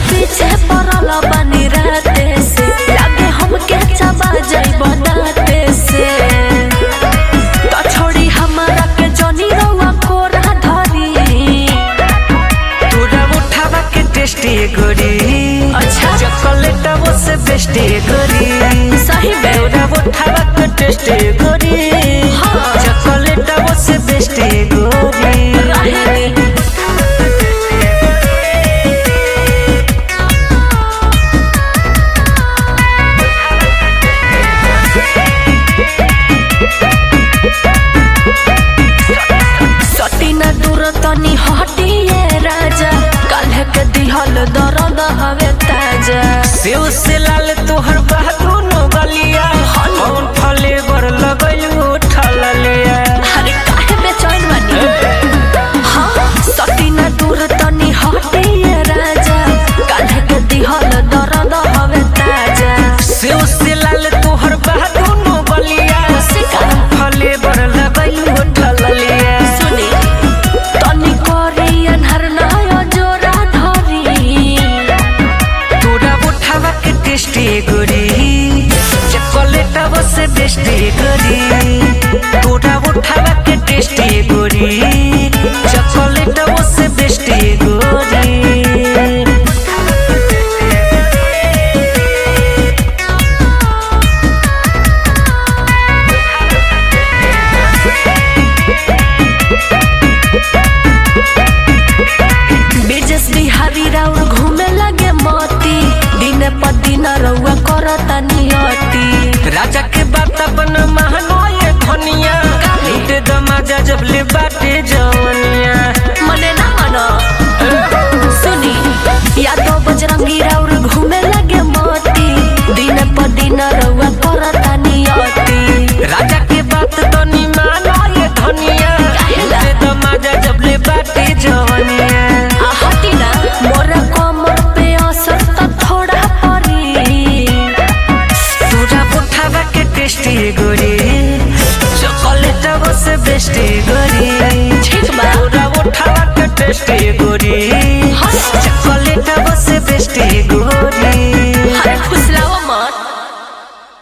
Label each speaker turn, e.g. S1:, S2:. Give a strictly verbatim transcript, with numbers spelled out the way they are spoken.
S1: पीछे पड़ल बानी राते से लागे हमके चबा जाइबो दाते से तो छोड़ी हमारा के जनी रउआ कोरा धरी
S2: तोरा उठावा के टेस्टी गोरी
S1: अच्छा
S2: चॉकलेट वो से बेस्टी गोरी
S1: सही में
S2: तोरा उठावा के टेस्टी गोरी
S1: हाँ
S2: चॉकलेट वो से बेस्टी गोरी
S1: राहिनी सटीना दूर तनी हटिए राजा काल्ह के दिहल दर्द हवे ताजा
S2: सेव से लाल तोहर बहादुनो गलिया कौन फले बर लगलू ठललिया
S1: अरे काहे बेचैन बानी हाँ सटीना दूर तनी हटिए राजा काल्ह के दिहल दर्द हवे ताजा
S2: सेव से लाल तोहर बहादुनो गलिया कौन फले बर लगलू ठललिया
S1: सुनी तनी करी अन्हर नया जोरा धरी
S2: तोरा उठावा के टेस्टी गोरी चॉकलेट वो से बेस्टी गोरी तोरा उठावा के टेस्टी गोरी चॉकलेट वो से बेस्टी गोरी
S1: बिजस बिहारी राउर घूमे लगे मोती दिन पर दिन रउआ करता नियति
S2: राजा के बात अपन महनो ये धनिया लूटे दमाजा जब ले बाटे जवनिया
S1: मने ना मनो सुनी यादव बजरंगी राउर घूमे लगे मोती दिन पर दिन रउआ करता नियति
S2: राजा के बात तनी मानो ये धनिया लूटे दमाजा जब ले बाटे जवनिया
S1: आ हटी ना मोरा कमर पे असर तो थोड़ा पड़ी
S2: तोरा उठावा के टेस्टी गोरी चॉकलेट वो से बेस्टी गोरी
S1: ठीक बा
S2: तोरा उठावा के टेस्टी गोरी
S1: हाँ।
S2: चॉकलेट वो से बेस्टी गोरी